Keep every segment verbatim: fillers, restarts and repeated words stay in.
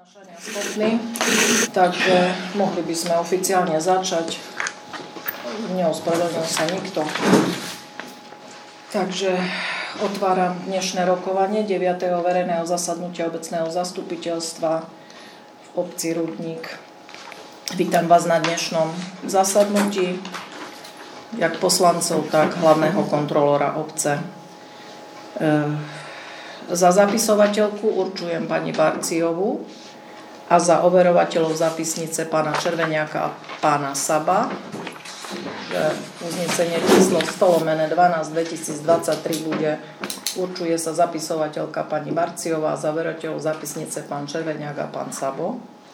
znášania schopní, takže mohli by sme oficiálne začať. Neospravedlnil sa nikto. Takže otváram dnešné rokovanie deviateho verejného zasadnutia obecného zastupiteľstva v obci Rudník. Vítam vás na dnešnom zasadnutí, jak poslancov, tak hlavného kontrolóra obce. Za zapisovateľku určujem pani Barciovú a za overovateľov zapisnice pána Červeniaka a pána Saba. Uznesenie číslo sto lomeno dvanásť dvetisícdvadsaťtri bude, určuje sa zapisovateľka pani Barciová a za overovateľov zapisnice pán Červeniak a pán Sabo.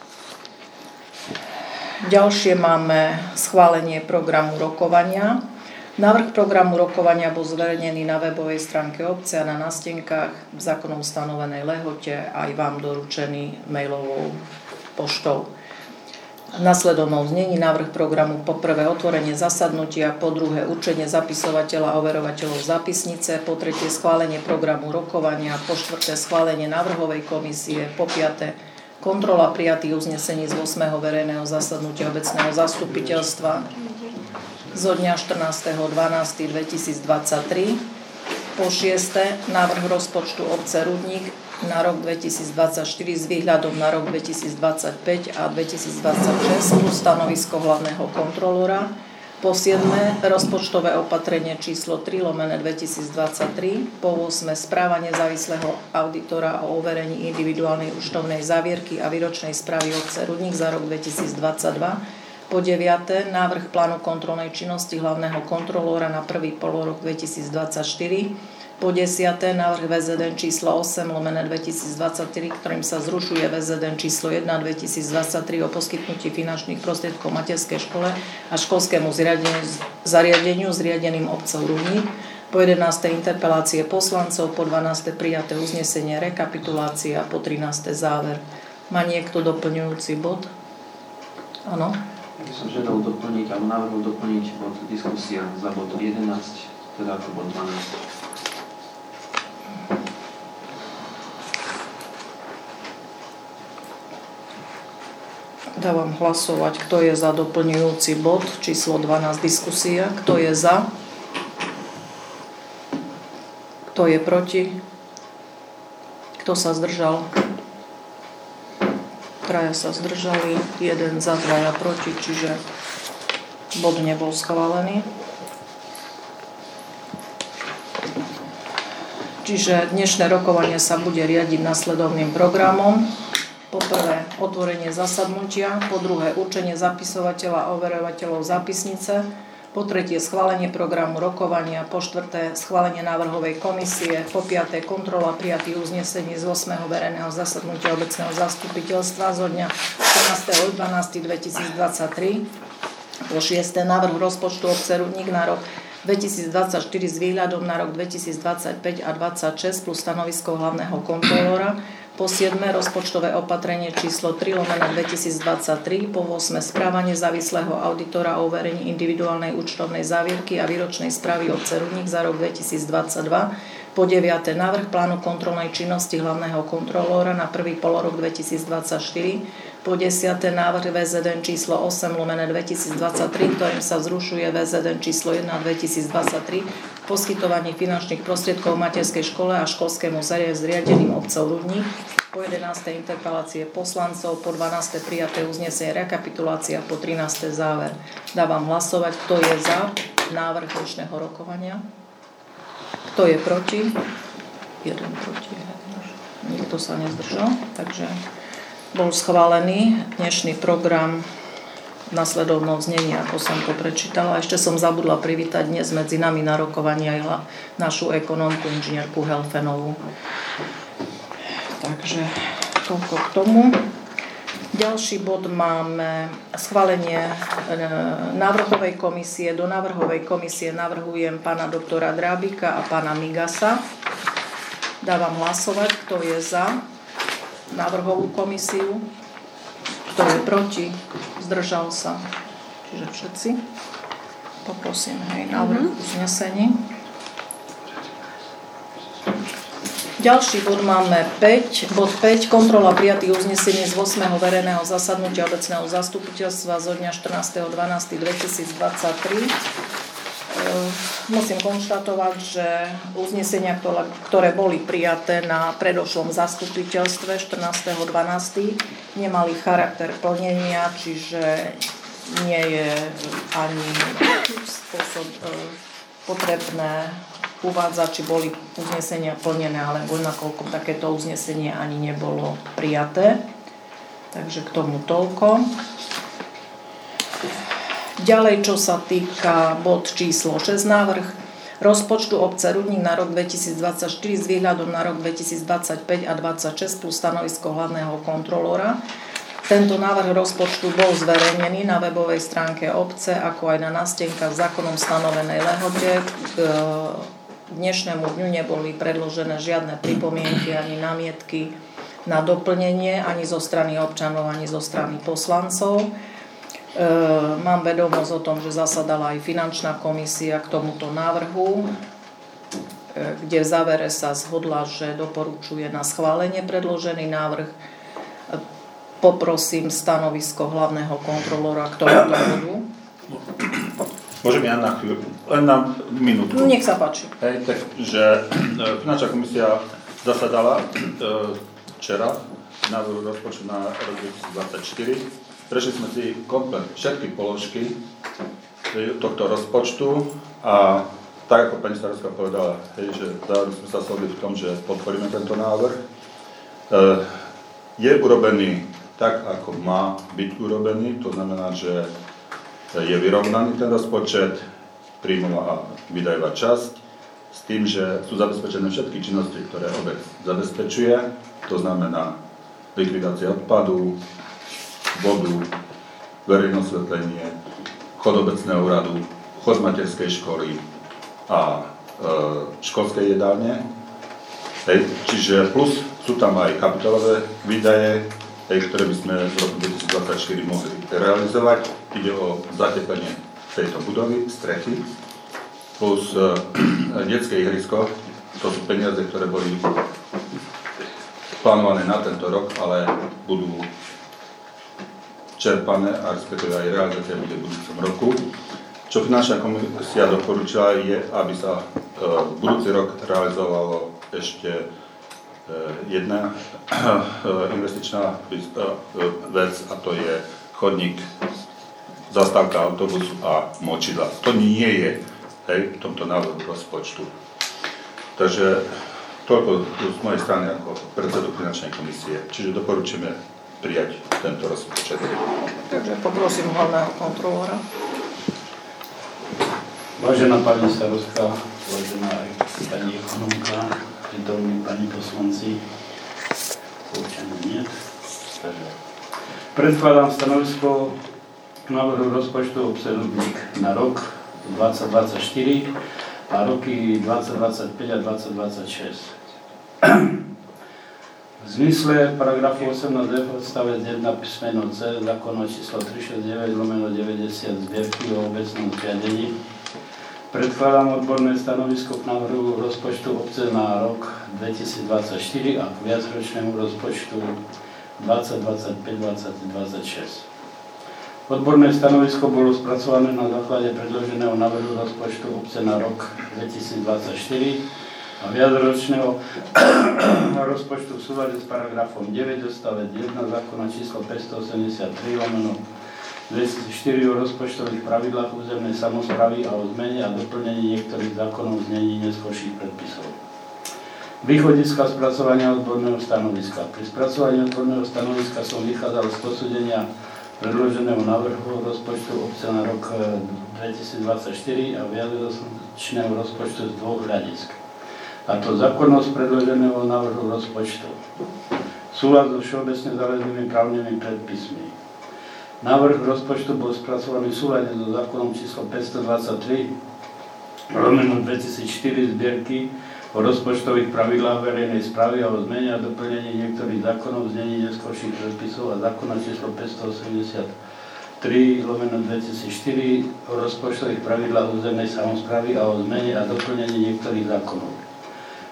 Ďalšie máme schválenie programu rokovania. Návrh programu rokovania bol zverejnený na webovej stránke obce a na nástenkách v zákonom stanovenej lehote aj vám doručený mailovou poštou. V nasledovnom znení návrh programu: po prvé otvorenie zasadnutia, po druhé určenie zapisovateľa a overovateľov zapisnice, po tretie schválenie programu rokovania, po štvrté schválenie návrhovej komisie, po piate kontrola prijatých uznesení z ôsmeho verejného zasadnutia obecného zastupiteľstva zo dňa štrnásteho decembra dvetisícdvadsaťtri. Po šieste návrh rozpočtu obce Rudník na rok dvetisícdvadsaťštyri s výhľadom na rok dvetisícdvadsaťpäť a dvetisícdvadsaťšesť plus stanovisko hlavného kontrolóra. Po siedme rozpočtové opatrenie číslo tri lomeno dvetisícdvadsaťtri. Po ôsme správa nezávislého auditora o overení individuálnej účtovnej závierky a výročnej správy obce Rudník za rok dvetisícdvadsaťdva. Po deviate návrh plánu kontrolnej činnosti hlavného kontrolóra na prvý polorok dvetisícdvadsaťštyri. Po desiate návrh vé zet en číslo osem lomeno dvetisícdvadsaťtri, ktorým sa zrušuje vé zet en číslo jeden dvetisícdvadsaťtri o poskytnutí finančných prostriedkov materskej škole a školskému zariadeniu, zariadeniu zriadeným obcov Rudník. Po jedenáste interpelácie poslancov, po dvanáste prijaté uznesenie, rekapitulácia, po trináste záver. Má niekto doplňujúci bod? Áno. Ja som žiadal doplniť, alebo navrhol doplniť bod diskusia za bod jedenásť, teda ako bod dvanásť. Dávam hlasovať, kto je za doplňujúci bod číslo dvanásť diskusia, kto je za, kto je proti, kto sa zdržal. Traja sa zdržali, jeden za, dvaja proti, čiže bod nebol schválený. Čiže dnešné rokovanie sa bude riadiť nasledovným programom. Po prvé otvorenie zasadnutia, po druhé určenie zapisovateľa a overovateľov zapisnice, po tretie schválenie programu rokovania, po štvrté schválenie návrhovej komisie, po piate kontrola prijatých uznesení z ôsmeho verejného zasadnutia obecného zastupiteľstva zo dňa štrnásteho decembra dvetisícdvadsaťtri, po šieste návrh rozpočtu obce Rudník na rok dvetisícdvadsaťštyri s výhľadom na rok dvetisícdvadsaťpäť a dvadsaťšesť plus stanovisko hlavného kontrolóra. Po siedme rozpočtové opatrenie číslo tri lomeno dvetisícdvadsaťtri, po ôsme správa nezávislého auditora o overení individuálnej účtovnej závierky a výročnej správy obce Rudník za rok dvetisícdvadsaťdva, po deviate návrh plánu kontrolnej činnosti hlavného kontrolóra na prvý polorok dvetisícdvadsaťštyri, po desiate návrh vé zet en číslo osem lomeno dvetisícdvadsaťtri, ktorým sa vzrušuje vé zet en číslo jeden dvetisícdvadsaťtri, poskytovanie finančných prostriedkov materskej škole a školskému zariadeným obcov Rudník. Po jedenáste interpelácie poslancov, po dvanáste prijaté uznesenie, rekapitulácia, po trináste záver. Dávam hlasovať, kto je za návrh dnešného rokovania, kto je proti. Jeden proti, nikto sa nezdržal, takže bol schválený dnešný program v nasledovnom znení, ako som to prečítala. Ešte som zabudla privítať dnes medzi nami na rokovaní aj našu ekonómku, inžinierku Helfenovú. Takže toľko k tomu. Ďalší bod máme schválenie návrhovej komisie. Do návrhovej komisie navrhujem pána doktora Drábika a pána Migasa. Dávam hlasovať, kto je za návrhovú komisiu, kto je proti, zdržal sa, čiže všetci. Poprosím, hej, návrh uznesení. Ďalší bod máme päť, bod päť, kontrola prijatých uznesení z ôsmeho verejného zasadnutia obecného zastupiteľstva zo dňa štrnásteho decembra dvetisícdvadsaťtri. Musím konštatovať, že uznesenia, ktoré boli prijaté na predošlom zastupiteľstve štrnásteho decembra nemali charakter plnenia, čiže nie je ani spôsob potrebné uvádzať, či boli uznesenia plnené, alebo nakoľko takéto uznesenie ani nebolo prijaté. Takže k tomu toľko. Ďalej, čo sa týka bod číslo šesť, návrh rozpočtu obce Rudník na rok dvetisícdvadsaťštyri s výhľadom na rok dvetisícdvadsaťpäť a dvadsaťšesť plus stanovisko hlavného kontrolóra. Tento návrh rozpočtu bol zverejnený na webovej stránke obce, ako aj na nástenkách v zákonom stanovenej lehote. K dnešnému dňu neboli predložené žiadne pripomienky ani námietky na doplnenie ani zo strany občanov, ani zo strany poslancov. Mám vedomosť o tom, že zasadala aj finančná komisia k tomuto návrhu, kde v závere sa zhodla, že doporučuje na schválenie predložený návrh. Poprosím stanovisko hlavného kontrolóra k tomuto bodu. Môžem ja na chvíľu, len na minútku. Nech sa páči. Hej, takže finančná komisia zasadala včera návrhu rozpočtu na rok dvetisícdvadsaťštyri. Prešli sme si komplet všetky položky tohto rozpočtu a tak ako pani starostka povedala, hej, že zároveň sme sa shodli v tom, že podporíme tento návrh. Je urobený tak, ako má byť urobený, to znamená, že je vyrovnaný ten rozpočet, príjmová a výdajová časť, s tým, že sú zabezpečené všetky činnosti, ktoré obec zabezpečuje, to znamená likvidácia odpadu, vodu, verejné osvetlenie, chod obecného úradu, chod materskej školy a e, školskej jedálne. Hej, čiže plus sú tam aj kapitálové výdaje, hej, ktoré by sme v roku dvetisícdvadsaťštyri mohli realizovať. Ide o zateplenie tejto budovy, strechy, plus e, detské ihrisko. To sú peniaze, ktoré boli plánované na tento rok, ale budú čerpané a respektíve aj realizácia bude v budúcom roku. Čo finančná komisia doporučila je, aby sa e, budúci rok realizovalo ešte jedna investičná vec, a to je chodník, zastávka autobusu a močidla. To nie je, hej, v tomto návrhu rozpočtu. Takže toľko z mojej strany ako predsedu finančnej komisie. Čiže doporučíme prijať tento rozpočet. Takže poprosím hlavného kontrolóra. Vážená pani starostka, vážená aj pani ekonomka, prítomní pani poslanci, občania nie. Takže predkladám stanovisko k návrhu rozpočtu obce Rudník na rok dvetisícdvadsaťštyri a roky dvetisícdvadsaťpäť a dvetisícdvadsaťšesť. V zmysle paragrafu osemnásť f odstavec jeden písmeno C zákona číslo tristošesťdesiatdeväť lomeno deväťdesiat zbierky o obecnom zriadení predkladám odborné stanovisko k návrhu rozpočtu obce na rok dvetisícdvadsaťštyri a k viacročnému rozpočtu dvetisícdvadsaťpäť dvetisícdvadsaťšesť. Odborné stanovisko bolo spracované na základe predloženého návrhu rozpočtu obce na rok dvetisícdvadsaťštyri a viacročného rozpočtu v súlade s paragrafom deväť odstavec jeden zákona číslo päťstoosemdesiattri lomeno dvetisícštyri o rozpočtových pravidlách územnej samosprávy a o zmene a doplnení niektorých zákonov znení neskorších predpisov. Východiska spracovania odborného stanoviska. Pri spracovaní odborného stanoviska som vychádzal z posúdenia predloženého návrhu rozpočtu obce na rok dvetisícdvadsaťštyri a viacročného rozpočtu z dvoch hľadisk. A to zákonnosť predloženého návrhu rozpočtu. Súlad so všeobecne záväznými právnymi predpismi. Návrh rozpočtu bol spracovaný v súlade so zákonom číslo päťstodvadsaťtri lomeno dvetisícštyri zbierky o rozpočtových pravidlách verejnej správy a o zmene a doplnení niektorých zákonov znení neskorších predpisov a zákona číslo päťstoosemdesiattri lomeno dvetisícštyri o rozpočtových pravidlách územnej samosprávy a o zmene a doplnení niektorých zákonov.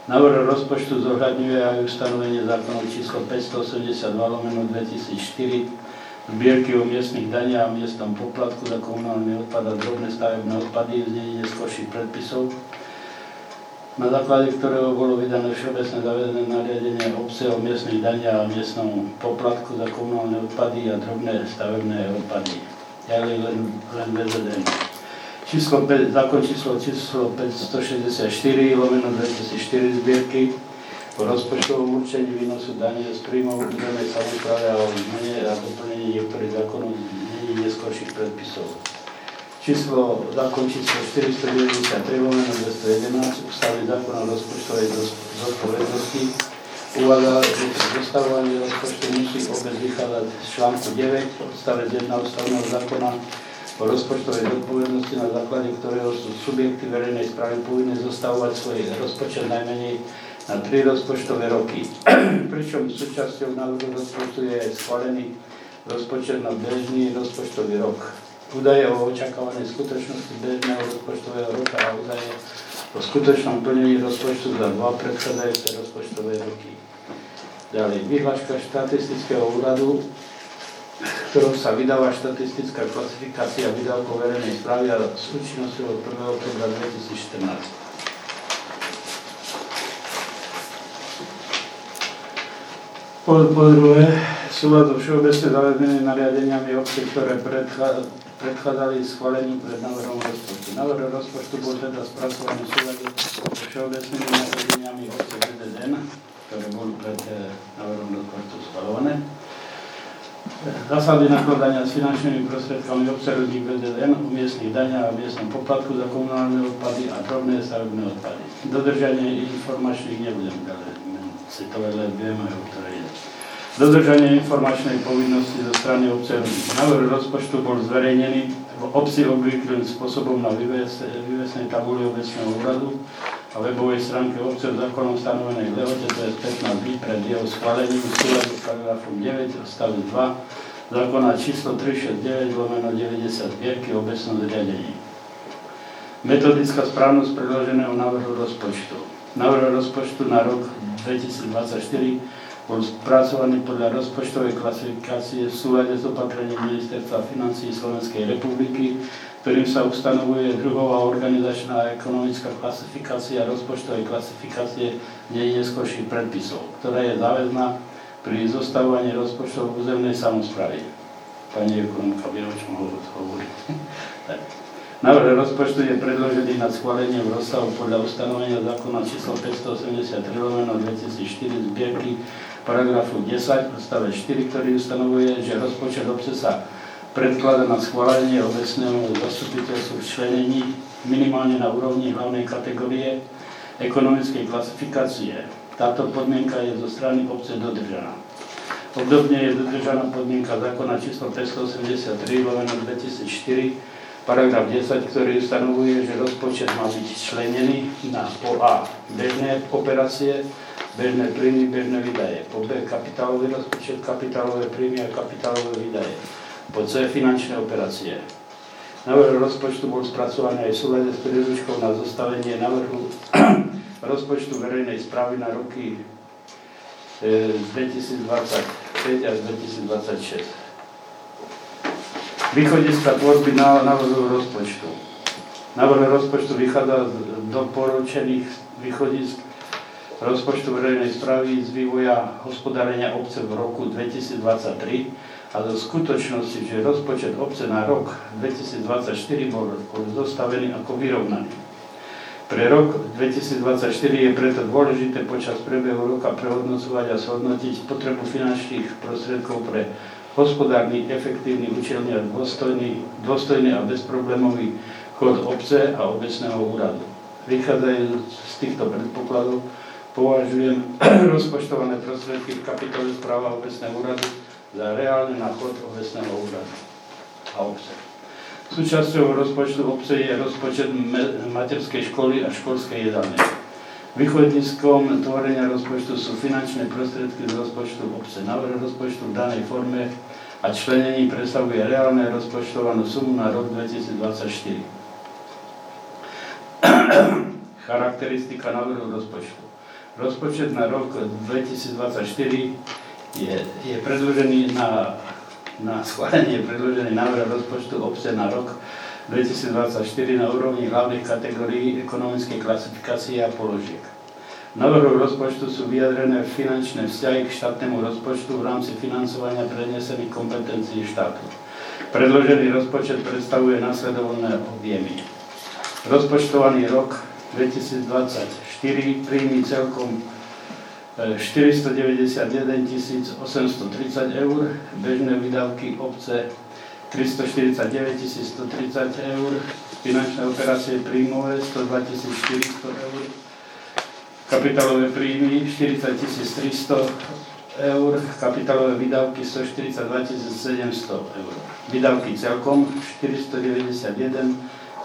Návrh rozpočtu zohľadňuje aj ustanovenie zákonov číslo päťstoosemdesiatdva lomeno dvetisícštyri zbierky o miestnych daniach a miestnom poplatku za komunálny odpad a drobné stavebné odpady v znení neskorších predpisov, na základe ktorého bolo vydané všeobecné zavedené nariadenie obce o miestnych daniach a miestnom poplatku za komunálne odpady a drobné stavebné odpady. Ďalej len, len vé zet en. Číslo päť, zákon číslo, číslo päťstošesťdesiatštyri lomeno dvetisícštyri zbierky o rozpočtovom určení výnosu dane z príjmov územnej samosprávy a o zmene a doplnení niektorých zákonov znení neskorších predpisov. Číslo, zákon číslo štyristodeväťdesiattri lomeno dvestojedenásť ústavný zákon o rozpočtovej zodpovednosti uvádza, že zostavovanie rozpočtu musí obec vychádzať z článku deväť odstavec jeden ústavného zákona o rozpočtovej zodpovednosti, na základe ktorého sú subjekty verejnej správy povinné zostavovať svoj rozpočet najmenej na tri rozpočtové roky. Pričom súčasťou návrhu rozpočtu je aj schválený rozpočet na bežný rozpočtový rok. Údaje o očakávanej skutočnosti bežného rozpočtového roka a údaje o skutočnom plnení rozpočtu za dva predchádzajúce rozpočtové roky. Ďalej, vyhláška štatistického úradu, ktorou sa vydáva štatistická klasifikácia výdavkov verejnej správy a s účinnosťou od prvého októbra dvetisícštrnásť. Po, po druhé, súlad so všeobecne zavedenými nariadeniami obce, ktoré predchá, predchádzali schváleniu pred návrhom rozpočtu. Návrh rozpočtu bol teda spracovaný v súlade so všeobecnými nariadeniami obce vé zet en, ktoré boli pred návrhom rozpočtu schválené. Zásady nakladania s finančnými prostriedkami obce rodí vé zet en u miestnych daniach a miestnom poplatku za komunálne odpady a drobné stavebné odpady. Dodržanie informačných nebudem ďalej citovať, ale vieme, o ktoré je. Dodržanie informačnej povinnosti zo strany obce rodí. Návrh rozpočtu bol zverejnený v obci obvyklým spôsobom na vývesnej tabuli obecného úradu a webovej stránke obce v zákonom stanovenej lehote, to je pätnásť dní pred jeho schválením v súlade s paragrafom deväť odstavec dva zákona číslo tristošesťdesiatdeväť lomeno deväťdesiat zbierky o obecnom zriadení. Metodická správnosť predloženého návrhu rozpočtu. Návrh rozpočtu na rok dvetisícdvadsaťštyri bol spracovaný podľa rozpočtovej klasifikácie v súlade s opatrením Ministerstva financií Slovenskej republiky, ktorým sa ustanovuje druhová organizačná a ekonomická klasifikácia rozpočtovej klasifikácie nej neskorších predpisov, ktorá je záväzná pri zostavovaní rozpočtov územnej samosprávy. Pani ekonomka vie, o čom hovorí. Návrh rozpočtu je predložený na schválenie v rozsahu podľa ustanovenia zákona číslo päťstoosemdesiattri lomeno dvetisícštyri zbierky paragrafu desať odstavec štyri, ktorý ustanovuje, že rozpočet obce sa predkladá na schválenie obecného zastupiteľstvu v členení minimálne na úrovni hlavnej kategórie ekonomickej klasifikácie. Táto podmienka je zo strany obce dodržaná. Obdobne je dodržaná podmienka zákona číslo päťstoosemdesiattri lomeno dvetisícštyri paragraf desať, ktorý ustanovuje, že rozpočet má byť členený na po A bežné operácie, bežné príjmy, bežné výdaje, po B kapitálový rozpočet, kapitálové príjmy a kapitálové výdaje, po C finančné operácie. Návrh rozpočtu bol spracovaný aj v súlade s príručkou na zostavenie návrhu rozpočtu verejnej správy na roky dvetisícdvadsaťpäť až dvetisícdvadsaťšesť. Východiska tvorby návrhu rozpočtu. Návrh rozpočtu vychádza z doporučených východisk rozpočtu verejnej správy z vývoja hospodárenia obce v roku dvetisícdvadsaťtri a zo skutočnosti, že rozpočet obce na rok dvetisícdvadsaťštyri bol zostavený ako vyrovnaný. Pre rok dvetisícdvadsaťštyri je preto dôležité počas priebehu roka prehodnocovať a zhodnotiť potrebu finančných prostriedkov pre hospodárny, efektívny, účelný a dôstojný, dôstojný a bezproblémový chod obce a obecného úradu. Vychádzajú z týchto predpokladov považujem rozpočtované prostriedky v kapitole správa obecného úradu za reálne na chod obecného úradu a obce. Súčasťou rozpočtu obce je rozpočet materskej školy a školskej jedálne. Východiskom tvorenia rozpočtu sú finančné prostriedky z rozpočtu obce. Návrh rozpočtu v danej forme a členení predstavuje reálne rozpočtovanú sumu na rok dvetisícdvadsaťštyri. Charakteristika návrhu rozpočtu. Rozpočet na rok dvetisícdvadsaťštyri je, je predložený na, na schválenie predložený návrh rozpočtu obce na rok dvetisícdvadsaťštyri na úrovni hlavných kategórií ekonomickej klasifikácie a položiek. V návrhu rozpočtu sú vyjadrené finančné vzťahy k štátnemu rozpočtu v rámci financovania prenesených kompetencií štátu. Predložený rozpočet predstavuje nasledovné objemy. Rozpočtovaný rok dvetisícdvadsaťštyri príjmy celkom štyristodeväťdesiatjeden tisíc osemstotridsať eur, bežné výdavky obce tristoštyridsaťdeväť tisíc stotridsať eur, finančné operácie príjmové stodva tisíc štyristo eur, kapitálové príjmy štyridsať tisíc tristo eur, kapitálové výdavky stoštyridsaťdva tisíc sedemsto eur. Výdavky celkom štyristodeväťdesiatjeden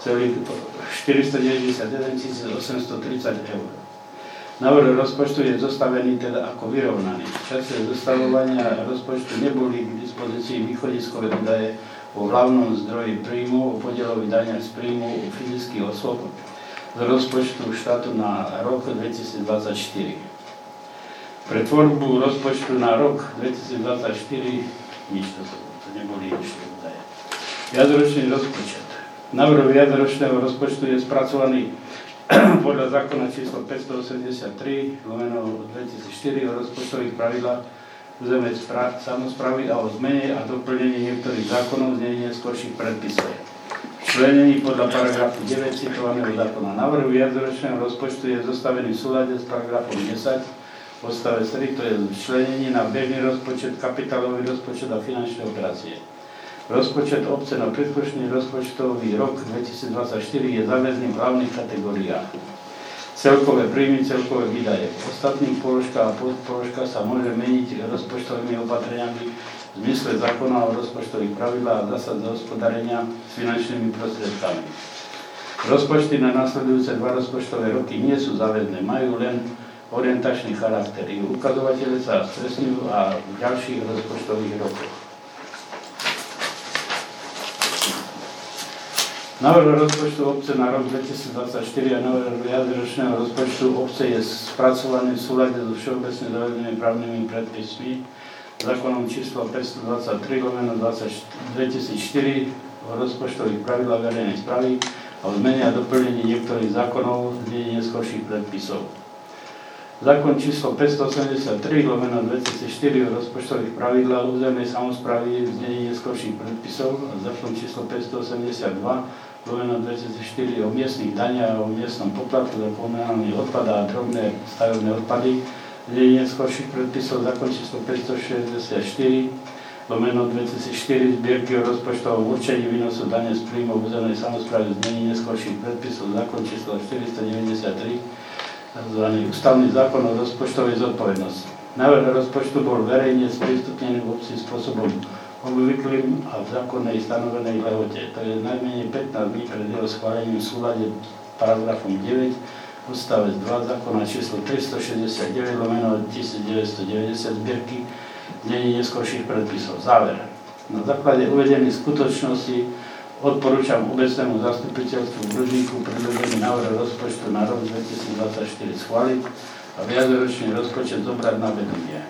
tisíc osemstotridsať eur. Návrh rozpočtu je zostavený teda ako vyrovnaný. V čase zostavovania rozpočtu neboli k dispozícii východiskové údaje o hlavnom zdroji príjmu, o podielovi dania z príjmu u fyzických osôb z rozpočtu štátu na rok dvetisícdvadsaťštyri. Pre tvorbu rozpočtu na rok dvetisícdvadsaťštyri nič, to, to neboli ešte údaje. Viacročný rozpočet. Návrh viacročného rozpočtu je spracovaný podľa zákona číslo päťstoosemdesiattri lomeno dvetisícštyri o rozpočtových pravidlách územnej samosprávy a o zmene a doplnení niektorých zákonov znení neskorších predpisov. Členení podľa paragrafu deväť citovaného zákona. Návrh viacročného rozpočtu je zostavený v súlade s paragrafom desať odstavec tri, to je členenie na bežný rozpočet, kapitálový rozpočet a finančné operácie. Rozpočet obce na príslušný rozpočtový rok dvetisícdvadsaťštyri je záväzný v hlavných kategóriách. Celkové príjmy, celkové výdaje. Ostatných položka a podpoložka sa môže meniť rozpočtovými opatreniami v zmysle zákona o rozpočtových pravidlách a zásad hospodárenia s finančnými prostriedkami. Rozpočty na nasledujúce dva rozpočtové roky nie sú záväzné, majú len orientačný charakter. Ich ukazovatele sa stresňujú a v ďalších rozpočtových rokoch. Návrh rozpočtu obce na rok dvetisícdvadsaťštyri a návrh viacročného rozpočtu obce je spracovaný v súlade so všeobecne zavedenými právnymi predpismi zákonom číslo päťstodvadsaťtri lomeno dvetisícštyri o rozpočtových pravidlách verejnej správy a o zmene a doplnení niektorých zákonov znení neskorších predpisov. Zákon číslo päťstoosemdesiattri lomeno dvetisícštyri o rozpočtových pravidlách územnej samosprávy znení neskorších predpisov a zákon číslo päťstoosemdesiatdva lomeno dvetisícštyri o miestnych daniach a o miestnom poplatku za komunálny odpad a drobné stavebné odpady znení neskorších predpisov zákon číslo päťstošesťdesiatštyri lomeno dvetisícštyri zbierky o rozpočtovom určení výnosu dane z príjmov územnej samosprávy znení neskorších predpisov zákon číslo štyristodeväťdesiattri tzv. Ústavný zákon o rozpočtovej zodpovednosti. Návrh rozpočtu bol verejne sprístupnený v obci spôsobom obvyklým a v zákonnej stanovenej lehote. To je najmenej pätnásť dní pred jeho schválením v súlade s paragrafom deväť odstavec dva zákona číslo tristošesťdesiatdeväť lomeno devätnásťstodeväťdesiat zbierky znení neskorších predpisov. Záver. Na základe uvedených skutočností odporúčam obecnému zastupiteľstvu v Ružníku predložený návrh rozpočtu na rok dvetisícdvadsaťštyri schváliť a viacročný rozpočet zobrať na vedomie.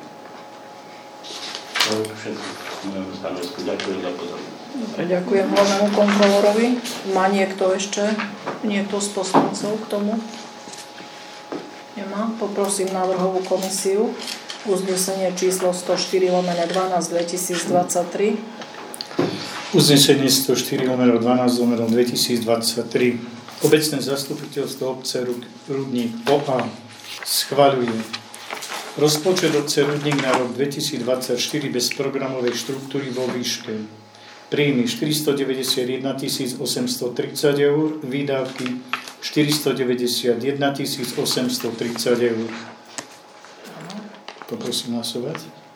To je všetko v mojom stanovisku. Ďakujem za pozornosť. Dobre, ďakujem hlavnému kontrolorovi. Má niekto ešte, niekto z poslancov k tomu? Nemá? Poprosím návrhovú komisiu. Uznesenie číslo stoštyri lomeno dvanásť dvetisícdvadsaťtri. Uznesenie stoštyri lomeno dvanásť lomeno dvetisícdvadsaťtri. Obecné zastupiteľstvo obce Rudník ó á schvaľuje rozpočet obce Rudník na rok dvetisícdvadsaťštyri bez programovej štruktúry vo výške príjmy štyristodeväťdesiatjeden tisíc osemstotridsať eur, výdavky štyristodeväťdesiatjeden tisíc osemstotridsať eur. Poprosím hlasovať.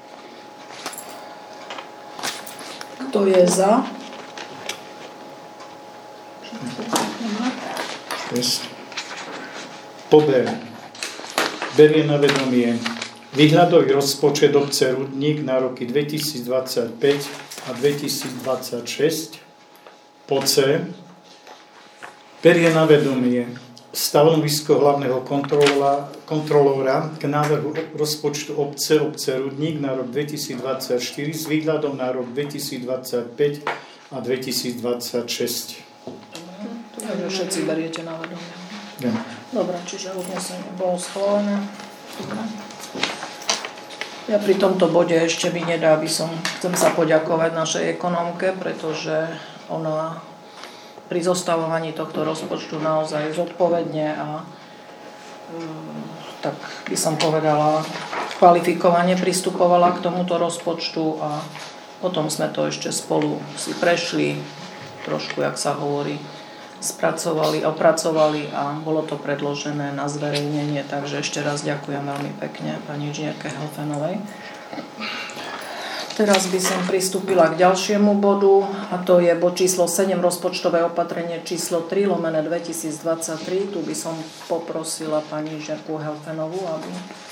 Kto je za? šesť. Pober. Berie na vedomie výhľadový rozpočet obce Rudník na roky dvetisícdvadsaťpäť a dvetisícdvadsaťšesť. Po C. Berie na vedomie stanovisko hlavného kontrolóra, kontrolóra k návrhu rozpočtu obce, obce Rudník na rok dvetisícdvadsaťštyri s výhľadom na rok dvetisícdvadsaťpäť a dvetisícdvadsaťšesť. Takže všetci beriete na vedomie. Ja. Dobre, čiže uznesenie bolo schválené. Dobre. Ja pri tomto bode ešte mi nedá, aby som, chcem sa poďakovať našej ekonomke, pretože ona pri zostavovaní tohto rozpočtu naozaj zodpovedne a tak by som povedala kvalifikovane pristupovala k tomuto rozpočtu a potom sme to ešte spolu si prešli, trošku, jak sa hovorí, spracovali, opracovali a bolo to predložené na zverejnenie, takže ešte raz ďakujem veľmi pekne pani inžinierke Helfenovej. Teraz by som pristúpila k ďalšiemu bodu a to je bod číslo sedem, rozpočtové opatrenie číslo tri lomené dvetisícdvadsaťtri. Tu by som poprosila pani inžinierku Helfenovú, aby...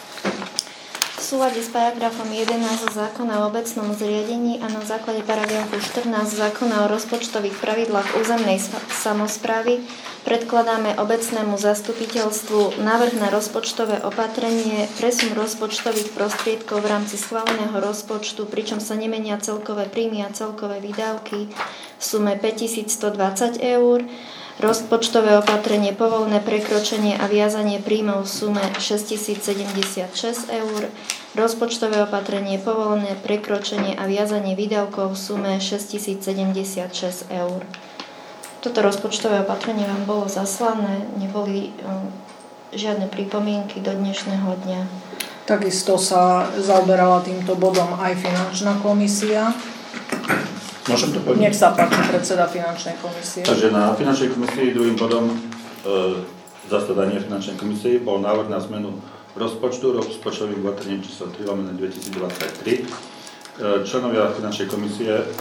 V súlade s paragrafom jedenásť zákona o obecnom zriadení a na základe paragrafu štrnásť zákona o rozpočtových pravidlách územnej samosprávy predkladáme obecnému zastupiteľstvu návrh na rozpočtové opatrenie presun rozpočtových prostriedkov v rámci schváleného rozpočtu, pričom sa nemenia celkové príjmy a celkové výdavky v sume päťtisícstodvadsať eur, rozpočtové opatrenie povolené prekročenie a viazanie príjmov v sume šesťtisícsedemdesiatšesť eur, rozpočtové opatrenie povolené prekročenie a viazanie výdavkov v sume šesťtisícsedemdesiatšesť eur. Toto rozpočtové opatrenie vám bolo zaslané, neboli um, žiadne pripomienky do dnešného dňa. Takisto sa zaoberala týmto bodom aj finančná komisia. Môžem to povedať? Nech sa páči, predseda finančnej komisie. Takže na finančnej komisii druhým bodom e, zasadania finančnej komisie bol návrh na zmenu rozpočtu rozpočtovým opatrením číslo tri lomené dvetisícdvadsaťtri. E, členovia finančnej komisie, e,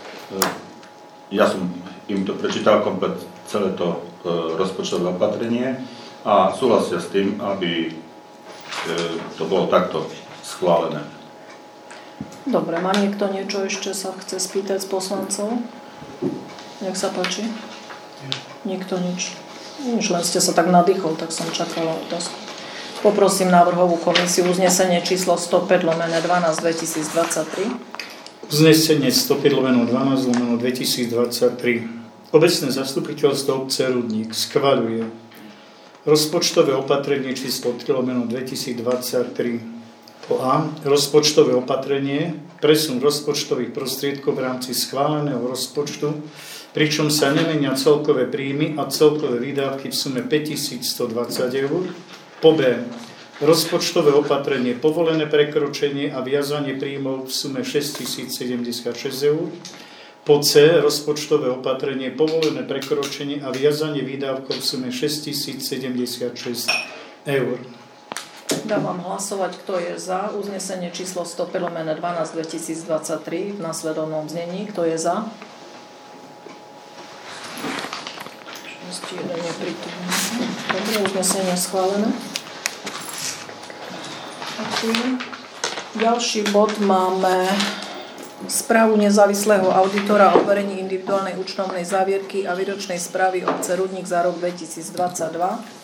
ja som im to prečítal komplet celé to e, rozpočtové opatrenie a súhlasia s tým, aby e, to bolo takto schválené. Dobre, má niekto niečo ešte sa chce spýtať z poslancov? Nech sa páči. Nikto nič. Nič, len ste sa tak nadýchol, tak som čakala otázku. Poprosím návrhovú komisiu uznesenie číslo stopäť lomené dvanásť dvetisícdvadsaťtri. Uznesenie stopäť lomeno dvanásť lomeno dvetisícdvadsaťtri. Obecné zastupiteľstvo obce Rudník schvaľuje rozpočtové opatrenie číslo tri lomeno dvetisícdvadsaťtri. Po A. Rozpočtové opatrenie presun rozpočtových prostriedkov v rámci schváleného rozpočtu, pričom sa nemenia celkové príjmy a celkové výdavky v sume päťtisícstodvadsať eur. Po B. Rozpočtové opatrenie povolené prekročenie a viazanie príjmov v sume šesťtisícsedemdesiatšesť eur. Po C. Rozpočtové opatrenie povolené prekročenie a viazanie výdavkov v sume šesťtisícsedemdesiatšesť eur. Dávam hlasovať, kto je za uznesenie číslo stopäť lomené dvanásť dvetisícdvadsaťtri v nasledovnom znení. Kto je za? Ešte jeden je prítomný. Dobre, uznesenie schválené. Ďalší bod máme správu nezávislého auditora o overení individuálnej účtovnej závierky a výročnej správy obce Rudník za rok dvetisícdvadsaťdva.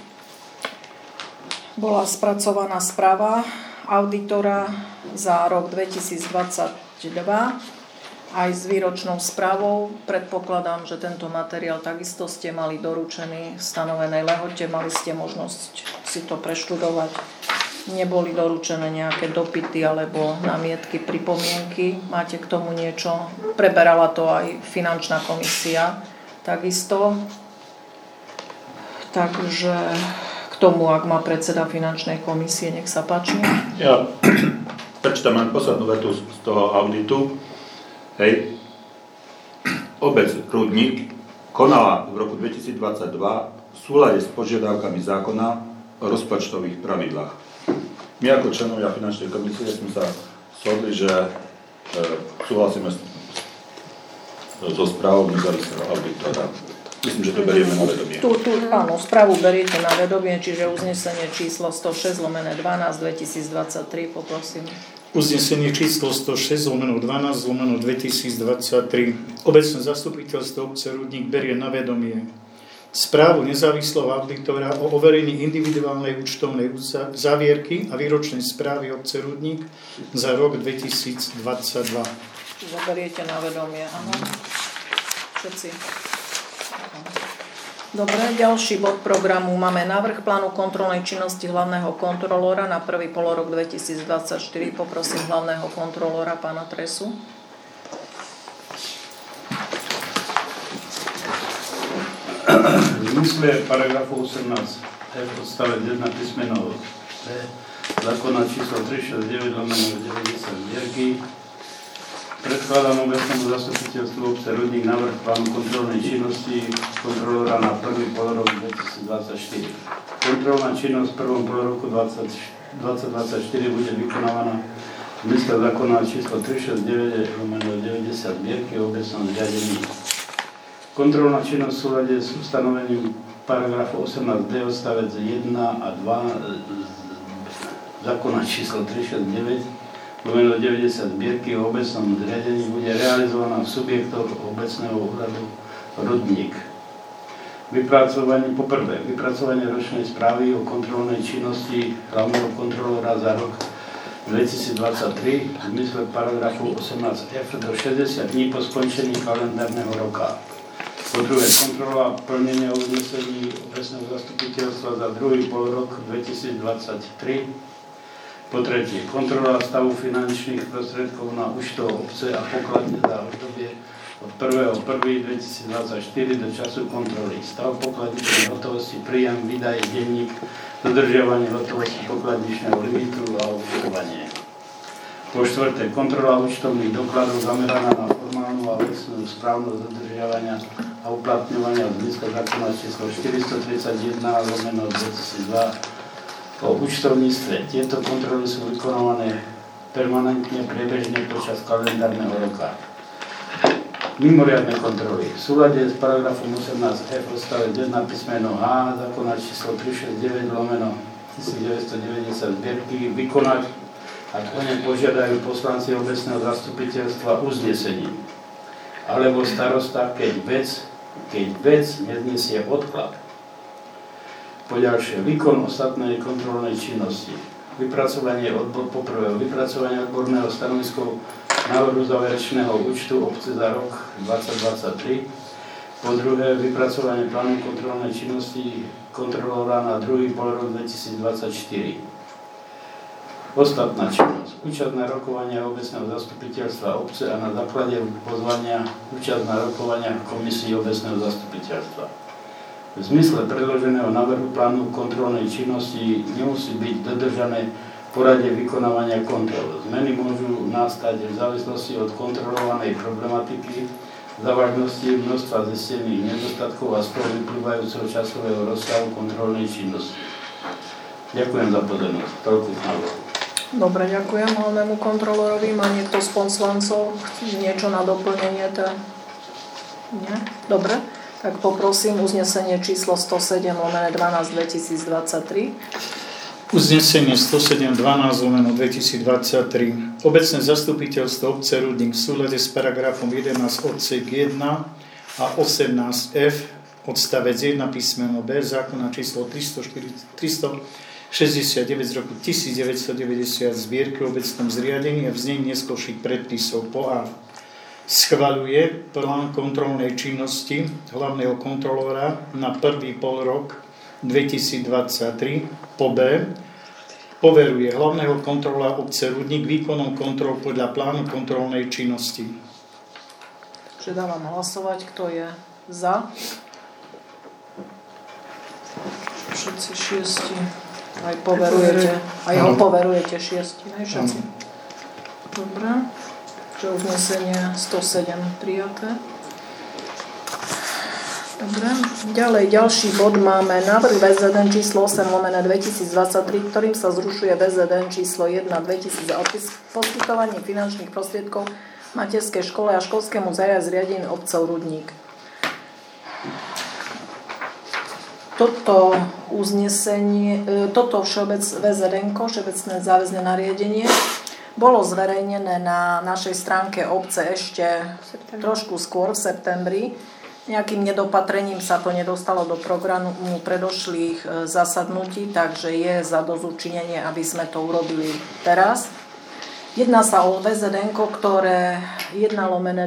Bola spracovaná správa auditora za rok dvetisícdvadsaťdva aj s výročnou správou. Predpokladám, že tento materiál takisto ste mali doručený v stanovenej lehote, mali ste možnosť si to preštudovať. Neboli doručené nejaké dopyty alebo námietky, pripomienky. Máte k tomu niečo? Preberala to aj finančná komisia takisto. Takže tomu, ak má predseda finančnej komisie, nech sa páči. Ja prečítam len poslednú vetu z toho auditu. Hej. Obec Rudník konala v roku dvetisícdvadsaťdva v súlade s požiadavkami zákona o rozpočtových pravidlách. My ako členovia finančnej komisie sme sa shodli, že e, súhlasíme s, so správou nezávislého auditora. Myslím, že to berieme na vedomie. Tu, tu, áno, správu beriete na vedomie, čiže uznesenie číslo stošesť lomené dvanásť dvetisícdvadsaťtri, poprosím. Uznesenie číslo stošesť lomeno dvanásť lomeno dvetisícdvadsaťtri. Obecné zastupiteľstvo obce Rudník berie na vedomie správu nezávislého auditora o overení individuálnej účtovnej závierky a výročnej správy obce Rudník za rok dvetisícdvadsaťdva. Zoberiete na vedomie, áno. Všetci. Dobre, ďalší bod programu máme návrh plánu kontrolnej činnosti hlavného kontrolóra na prvý polorok dvetisícdvadsaťštyri. Poprosím hlavného kontrolóra pána Tresu. V zmysle paragrafu osemnásť F odstavec jeden písmeno B zákona číslo tristošesťdesiatdeväť lomeno deväťdesiat zbierky predkladám obecnému zastupiteľstvu obce Rudník návrh plánu kontrolnej činnosti kontrolóra na prvý polorok dvetisícdvadsaťštyri. Kontrolná činnosť v prvom poloroku dvetisícdvadsaťštyri bude vykonávaná v zmysle zákona číslo tristošesťdesiatdeväť lomeno deväťdesiat zbierky o obecnom zriadení. Kontrolná činnosť v súlade s ustanovením paragrafu osemnásť D odstavec jeden a dva zákona číslo tristošesťdesiatdeväť lomeno deväťdesiat zbierky o obecnom zriadení bude realizovaná v subjektoch obecného úradu Rudník. Vypracovanie, poprvé, vypracovanie ročnej správy o kontrolnej činnosti hlavného kontrolóra za rok dvetisícdvadsaťtri v zmysle paragrafu osemnásť F do šesťdesiat dní po skončení kalendárneho roka. Po druhé, kontrola plnenia uznesení obecného zastupiteľstva za druhý polrok dvetisícdvadsaťtri. Po tretie, kontrola stavu finančných prostriedkov na účtoch obce a pokladne za obdobie od prvého prvého dvetisícdvadsaťštyri do času kontroly. Stav pokladničnej hotovosti, príjem, výdaj, denník, dodržiavanie hotovosti pokladničného limitu a účtovanie. Po štvrté, kontrola účtovných dokladov zameraná na formálnu a vecnú správnosť dodržiavania a uplatňovania v zmysle zákona číslo štyristotridsaťjeden lomeno dvetisícdva o účtovníctve. Tieto kontroly sú vykonávané permanentne, priebežne počas kalendárneho roka. Mimoriadne kontroly. V súlade s paragrafom osemnásť F odstavec jeden písmeno H zákona číslo tristošesťdesiatdeväť lomeno devätnásťstodeväťdesiat zbierky vykonať, ak o ne požiadajú poslanci obecného zastupiteľstva uznesením. Alebo starosta, keď vec, keď vec neznesie odklad. Poďalšie, výkon ostatnej kontrolnej činnosti. Vypracovanie odbor, poprvé, vypracovanie odborného stanoviska návrhu záverečného účtu obce za rok dvetisícdvadsaťtri. Po druhé, vypracovanie plánu kontrolnej činnosti kontrolóra na druhý polrok dvetisícdvadsaťštyri. Ostatná činnosť. Účasť na rokovania obecného zastupiteľstva obce a na základe pozvania účasť na rokovania komisii obecného zastupiteľstva. V zmysle predloženého návrhu plánu kontrolnej činnosti nemusí byť dodržané poradie vykonávania kontrol. Zmeny môžu nastať v závislosti od kontrolovanej problematiky, závažnosti množstva zistených nedostatkov a spolu vyplývajúceho časového rozsahu kontrolnej činnosti. Ďakujem za pozornosť. Toľko z návrhu. Dobre, ďakujem hlavnému kontrolórovi. Má niekto z poslancov niečo na doplnenie? Teda? Nie? Dobre. Tak poprosím uznesenie číslo stosedem lomeno dvanásť dvetisícdvadsaťtri. Uznesenie stosedem dvanásť lomeno dvetisícdvadsaťtri. Obecné zastupiteľstvo obce Rudník v súlade s paragrafom jedenásť odsek jeden a osemnásť F odstavec jeden písmeno B zákona číslo tristošesťdesiatdeväť z roku tisícdeväťstodeväťdesiat zbierky o obecnom zriadení a v znení neskôrších predpisov. Po A. Schvaľuje plán kontrolnej činnosti hlavného kontrolóra na prvý polrok dvetisícdvadsaťtri. Po B. Poveruje hlavného kontrolóra obce Rudník výkonom kontrol podľa plánu kontrolnej činnosti. Takže dávam hlasovať, kto je za. Všetci šiesti. Aj poverujete. Aj ho poverujete šiesti. Aj všetci. Dobre. Takže uznesenie stosedem prijaté. Dobre. Ďalej, ďalší bod máme návrh vé zet en číslo osem lomeno dvetisícdvadsaťtri, ktorým sa zrušuje vé zet en číslo jeden dvetisíc o poskytovaní finančných prostriedkov materskej škole a školskému zariadeniu obcov Rudník. Toto uznesenie, toto všeobec vé zet en-ko, všeobecné záväzné nariadenie, bolo zverejnené na našej stránke obce ešte trošku skôr v septembri. Nejakým nedopatrením sa to nedostalo do programu predošlých zasadnutí, takže je za dosúčinenie, aby sme to urobili teraz. Jedná sa o vé zet en, ktoré jeden lomené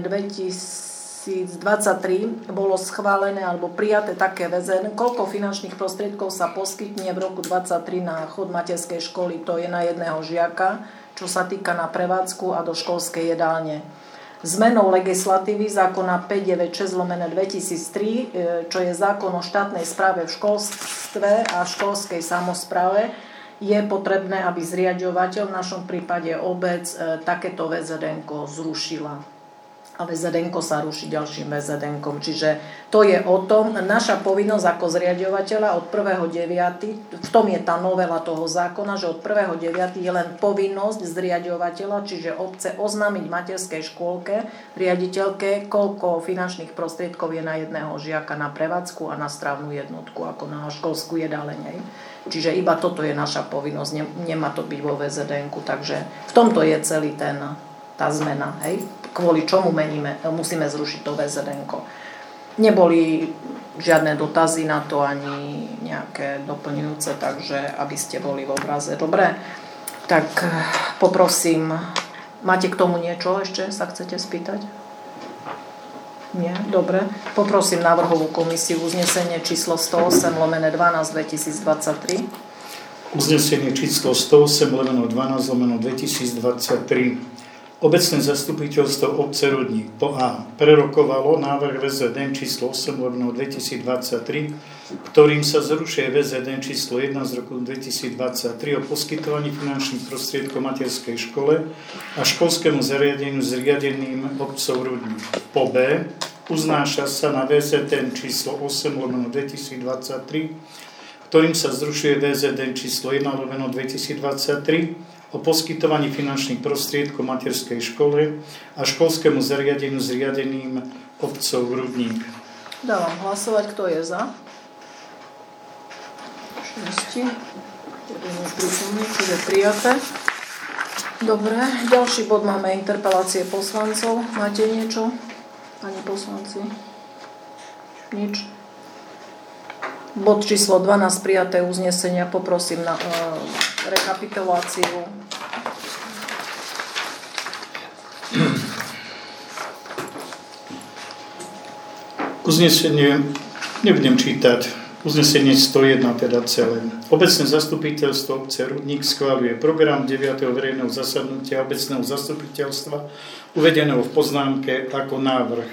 dvetisícdvadsaťtri bolo schválené alebo prijaté také vé zet en. Koľko finančných prostriedkov sa poskytne v roku dvadsaťtri na chod materskej školy, to je na jedného žiaka, čo sa týka na prevádzku a do školskej jedálne. Zmenou legislatívy zákona päťstodeväťdesiatšesť lomeno dvetisíctri, čo je zákon o štátnej správe v školstve a školskej samospráve, je potrebné, aby zriaďovateľ, v našom prípade obec, takéto vé zet enko zrušila. A vé zet enko sa ruší ďalším vé zet enkom. Čiže to je o tom, naša povinnosť ako zriaďovateľa od prvého deviateho v tom je tá novela toho zákona, že od prvého deviateho je len povinnosť zriaďovateľa, čiže obce, oznámiť materskej škôlke, riaditeľke, koľko finančných prostriedkov je na jedného žiaka na prevádzku a na strávnu jednotku, ako na školskú jedáleň. Čiže iba toto je naša povinnosť, nemá to byť vo vé zet enku, takže v tomto je celý ten, tá zmena, hej? Kvôli čomu meníme, musíme zrušiť to vé zet enko. Neboli žiadne dotazy na to, ani nejaké doplňujúce, takže aby ste boli v obraze. Dobre, tak poprosím, máte k tomu niečo ešte, sa chcete spýtať? Nie? Dobre. Poprosím návrhovú komisiu uznesenie číslo sto osem lomeno dvanásť dvetisícdvadsaťtri. Uznesenie číslo sto osem lomeno dvanásť lomeno dvetisícdvadsaťtri. Obecné zastupiteľstvo obce Rudník po A prerokovalo návrh vé zet en číslo osem lomeno dvetisícdvadsaťtri, ktorým sa zrušuje vé zet en číslo jeden z roku dvetisícdvadsaťtri o poskytovaní finančných prostriedkov materskej škole a školskému zariadeniu zriadeným obcov Rudník. Po B uznáša sa na vé zet en číslo osem lomeno dvetisícdvadsaťtri, ktorým sa zrušuje vé zet en číslo jeden lomeno dvetisícdvadsaťtri o poskytovaní finančných prostriedkov materskej škole a školskému zariadeniu zriadeným obcov Rudník. Dávam hlasovať, kto je za. Šesti. Čiže prijaté. Dobre, ďalší bod máme interpelácie poslancov. Máte niečo, pani poslanci? Nič. Bod číslo dvanásť, prijaté uznesenia. Poprosím na uh, rekapituláciu. Uznesenie nebudem čítať. Uznesenie sto jeden teda celé. Obecné zastupiteľstvo obce Rudník schváľuje program deviateho verejného zasadnutia obecného zastupiteľstva uvedeného v poznámke ako návrh.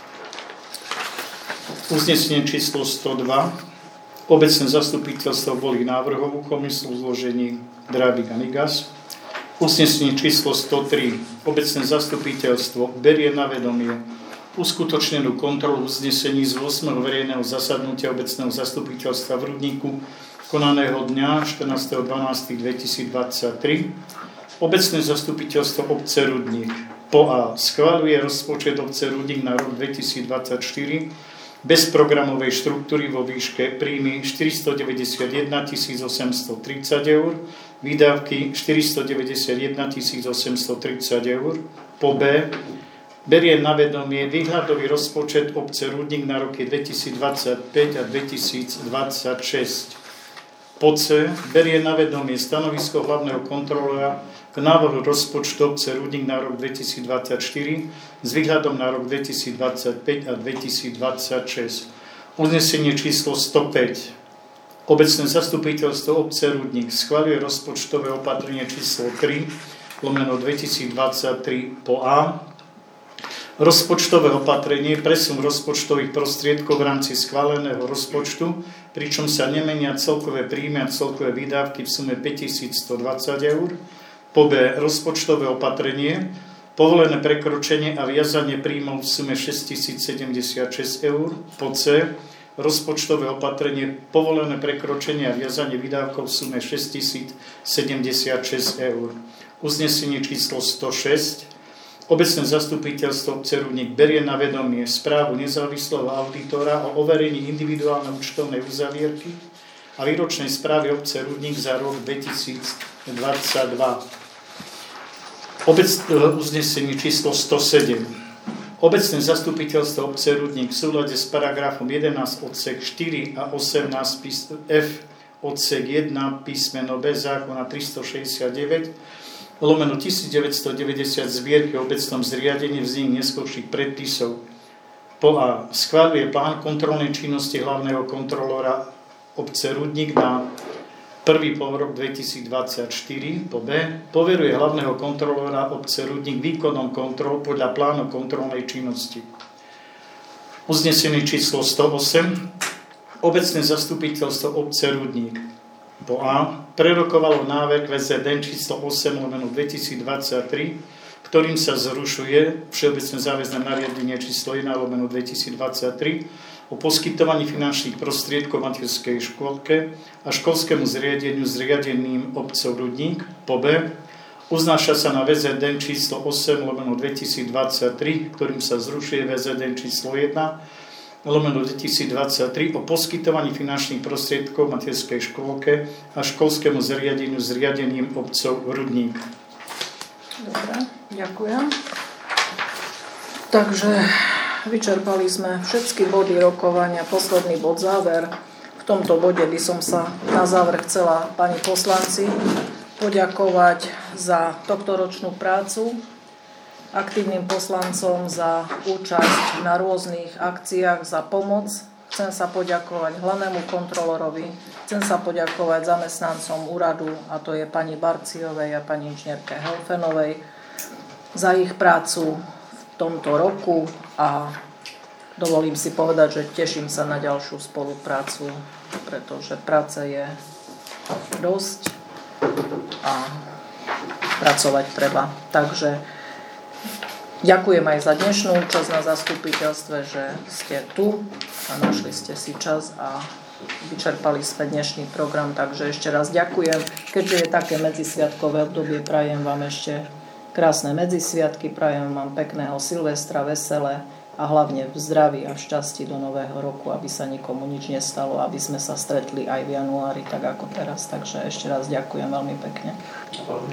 Uznesenie číslo sto dva. Obecné zastupiteľstvo volí návrhovú komisiu v zložení Drábik a Nigas. Uznesenie číslo sto tri. Obecné zastupiteľstvo berie na vedomie uskutočnenú kontrolu uznesení z ôsmeho verejného zasadnutia obecného zastupiteľstva v Rudníku konaného dňa štrnásteho decembra dvetisícdvadsaťtri. Obecné zastupiteľstvo obce Rudník po A schvaľuje rozpočet obce Rudník na rok dvetisícdvadsaťštyri bez programovej štruktúry vo výške príjmy štyristodeväťdesiatjeden tisíc osemstotridsať eur, výdavky štyristodeväťdesiatjeden tisíc osemstotridsať eur. Po B berie na vedomie výhľadový rozpočet obce Rudník na roky dvetisícdvadsaťpäť a dvetisícdvadsaťšesť. Po C berie na vedomie stanovisko hlavného kontrolora k návrhu rozpočtu obce Rudník na rok dvetisícdvadsaťštyri s výhľadom na rok dvetisícdvadsaťpäť a dvetisícdvadsaťšesť. Uznesenie číslo sto päť. Obecné zastupiteľstvo obce Rudník schvaľuje rozpočtové opatrenie číslo tri lomeno dvetisícdvadsaťtri po A. Rozpočtové opatrenie, presun rozpočtových prostriedkov v rámci schváleného rozpočtu, pričom sa nemenia celkové príjmy a celkové výdavky v sume päťtisícstodvadsať eur. Po B. Rozpočtové opatrenie, povolené prekročenie a viazanie príjmov v sume šesťtisícsedemdesiatšesť eur. Po C. Rozpočtové opatrenie, povolené prekročenie a viazanie výdavkov v sume šesťtisícsedemdesiatšesť eur. Uznesenie číslo sto šesť. Obecné zastupiteľstvo obce Rudník berie na vedomie správu nezávislého auditora o overení individuálnej účtovnej uzavierky a výročnej správy obce Rudník za rok dvetisícdvadsaťdva. Obec, uznesenie číslo sto sedem. Obecné zastupiteľstvo obce Rudník v súlade s paragrafom jedenásť odsek štyri a osemnásť pís- F odsek jeden písmeno B zákona tristošesťdesiatdeväť lomeno devätnásťstodeväťdesiat zbierky o obecnom zriadení vznik neskorších predpisov. Po A. Schváľuje plán kontrolnej činnosti hlavného kontrolóra obce Rudník na prvý polrok dvetisícdvadsaťštyri. Po B. Poveruje hlavného kontrolóra obce Rudník výkonom kontrol podľa plánu kontrolnej činnosti. Uznesenie číslo sto osem. Obecné zastupiteľstvo obce Rudník. Po A. Prerokovalo návrh vé zet en číslo osem lomeno dvetisícdvadsaťtri, ktorým sa zrušuje Všeobecné záväzné nariadenie číslo jeden lomeno dvetisícdvadsaťtri o poskytovaní finančných prostriedkov materskej škôlke a školskému zriadeniu zriadeným obcov Rudník. Po B. Uznáša sa na vé zet en číslo osem lomeno dvetisícdvadsaťtri, ktorým sa zrušuje vé zet en číslo jeden lomeno dvetisícdvadsaťtri o poskytovaní finančných prostriedkov materskej škôlke a školskému zriadeniu zriadeným obcov Rudník. Dobre, ďakujem. Takže vyčerpali sme všetky body rokovania. Posledný bod záver. V tomto bode by som sa na záver chcela pani poslanci poďakovať za tohtoročnú prácu, aktívnym poslancom za účasť na rôznych akciách, za pomoc. Chcem sa poďakovať hlavnému kontrolorovi, chcem sa poďakovať zamestnancom úradu, a to je pani Barciovej a pani inžinierke Helfenovej, za ich prácu v tomto roku a dovolím si povedať, že teším sa na ďalšiu spoluprácu, pretože práce je dosť a pracovať treba. Takže ďakujem aj za dnešnú účasť na zastupiteľstve, že ste tu a našli ste si čas a vyčerpali sme dnešný program, takže ešte raz ďakujem. Keďže je také medzisviatkové obdobie, prajem vám ešte krásne medzisviatky, prajem vám pekného Silvestra, veselé a hlavne v zdraví a v šťastí do nového roku, aby sa nikomu nič nestalo, aby sme sa stretli aj v januári, tak ako teraz. Takže ešte raz ďakujem veľmi pekne.